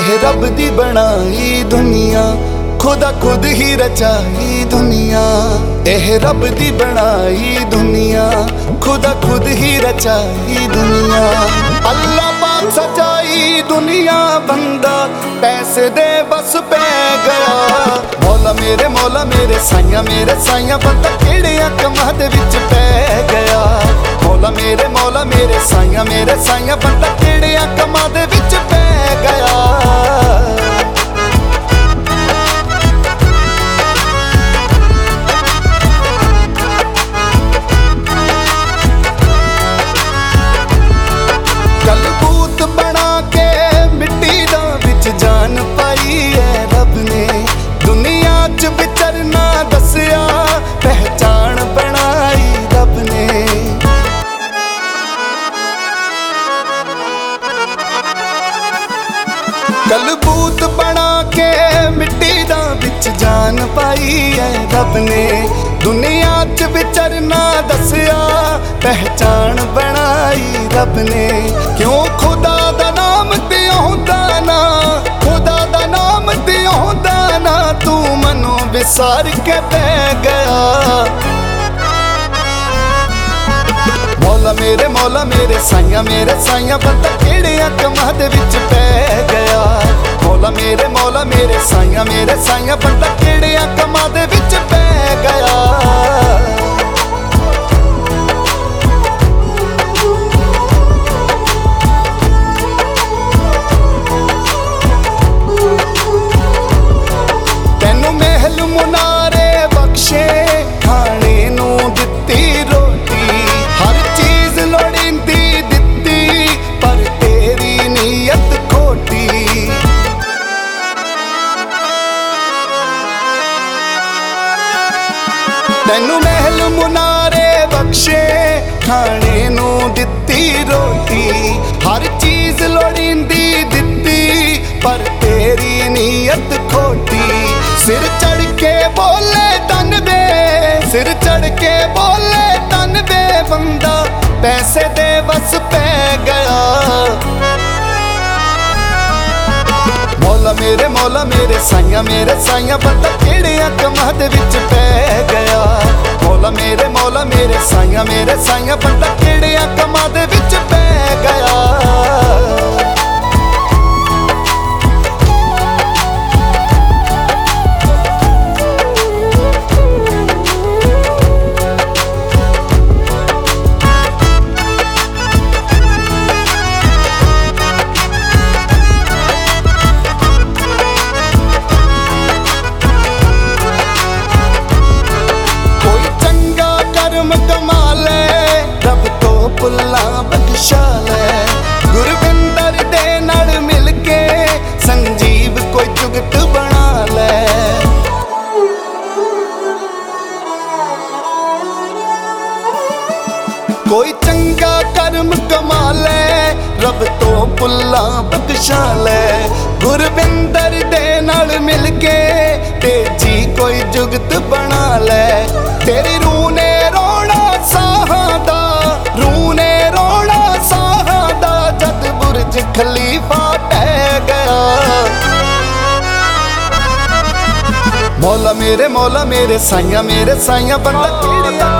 रब दी बनाई दुनिया, खुदा खुद ही रचाई दुनिया। एह रब दी बनाई दुनिया, खुदा खुद ही रचाई दुनिया। अल्लाह पाक सजाई दुनिया, बंदा पैसे दे बस पै गया। मौला मेरे साइया बंदा किहड़ियां कमां दे विच पै गया। मौला मेरे साइया बंदा किहड़ियां कमां दे विच पै गया। कलबूत बना के मिट्टी दा विच जान पाई है रब ने। दुनिया च विचरना दसिया, पहचान बनाई रब ने। कलबूत बना के मिट्टी दा विच जान पाई है रब ने। दुनिया च विचरना दसिया, पहचान बनाई रब ने। क्यों खुदा दा नाम ते औंदा ना, खुदा दा नाम ते औंदा ना, तू मनो विसार के पै गया। मौला मेरे साइया बंदा किहड़ियां कमां दे विच पै गया। मौला मेरे साइया बंदा किहड़ियां कमां दे विच पै गया। तैनू महल मुनारे बख्शे, खाने नू दित्ती रोटी, हर चीज लोड़ींदी दित्ती, पर तेरी नीयत खोटी। तैनू महल मुनारे बख्शे, खाने नू दित्ती रोटी, हर चीज लोड़ींदी दित्ती, पर तेरी नीयत खोटी। सिर चढ़ के बोले तन बे, सिर चढ़ के बोले तन बे, बंदा पैसे दे बस पै गया। मौला मेरे साइया बंदा किहड़ियां कमां दे विच पै गया। मौला मेरे साइया बंदा किहड़ियां कमां दे विच पै गया। भुल्लां बख्शा लै, गुरविंदर दे नाल मिल के संजीव कोई जुगत बना लै। कोई चंगा कर्म कमा लै, रब तो भुल्लां बख्शा लै। गुरविंदर दे नाल मिल के तेजी कोई जुगत बना लै। तेरी रूह ने रोना साहां दा, रूने रोना साहां दा, जद बुर्ज खलीफा टह गया। मौला मेरे साइया बंदा किहड़ियां